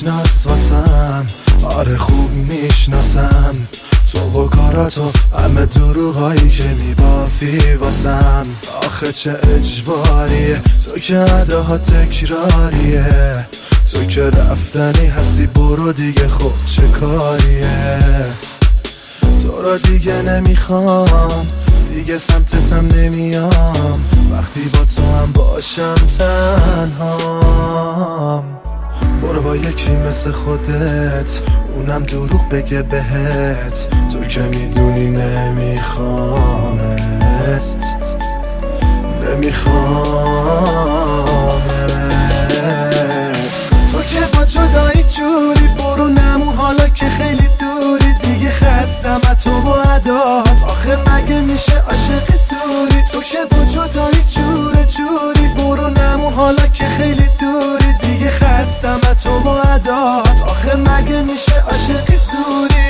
میشناس واسم، آره خوب میشناسم تو و کاراتو، همه دروغایی که میبافی واسم. آخه چه اجباریه تو که عداها تکراریه، تو که رفتنی هستی برو دیگه، خب چه کاریه. تو را دیگه نمیخوام، دیگه سمتتم نمیام، وقتی با تو هم باشم تنهام. برو با یکی مثل خودت، اونم دروغ بگه بهت، تو که میدونی نمیخوامت، تو که با جدایی جوری، برو نمون حالا که خیلی دوری، دیگه خستم از تو و عدات، آخه مگه میشه عاشق سوری. تو که با جدایی جوری، برو نمون حالا که خیلی دوری، دیگه خستم از تو و عدات، آخه مگه میشه عاشق سوری.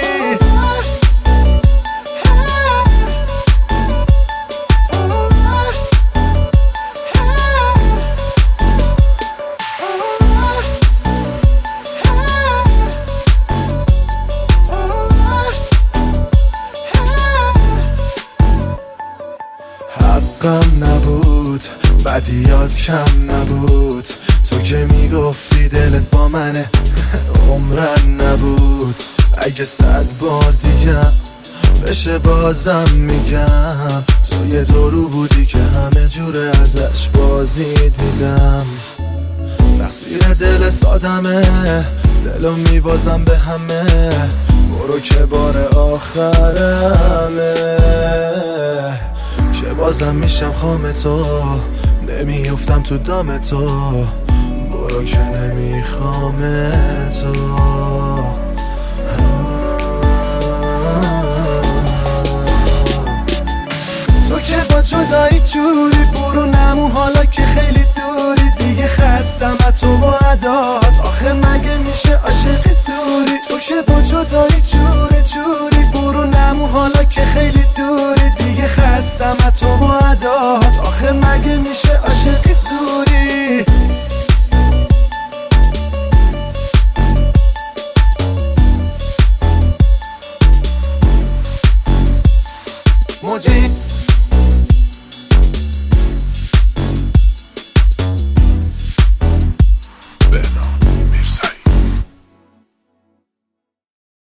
حقم نبود، بدیات کم نبود، تو که میگفتی دلت با منه عمرن نبود. اگه 100 بار دیگه بشه بازم میگم، تو یه دورو بودی که همه جوره ازش بازی دیدم. تقصیر دل سادمه، دلو میبازم به همه، برو که بار آخرمه، که بازم میشم خام تو، نمیافتم تو دام تو، برو که نمیخوام تو. تو که با جدایی جوری، برو نمون حالا که خیلی دوری، دیگه خستم از تو و عدات، آخه مگه میشه عاشق سوری. تو که با جدایی جوری، برو نمون حالا که خیلی دوری، دیگه خستم از تو و عدات، آخه مگه میشه عاشق سوری. موجی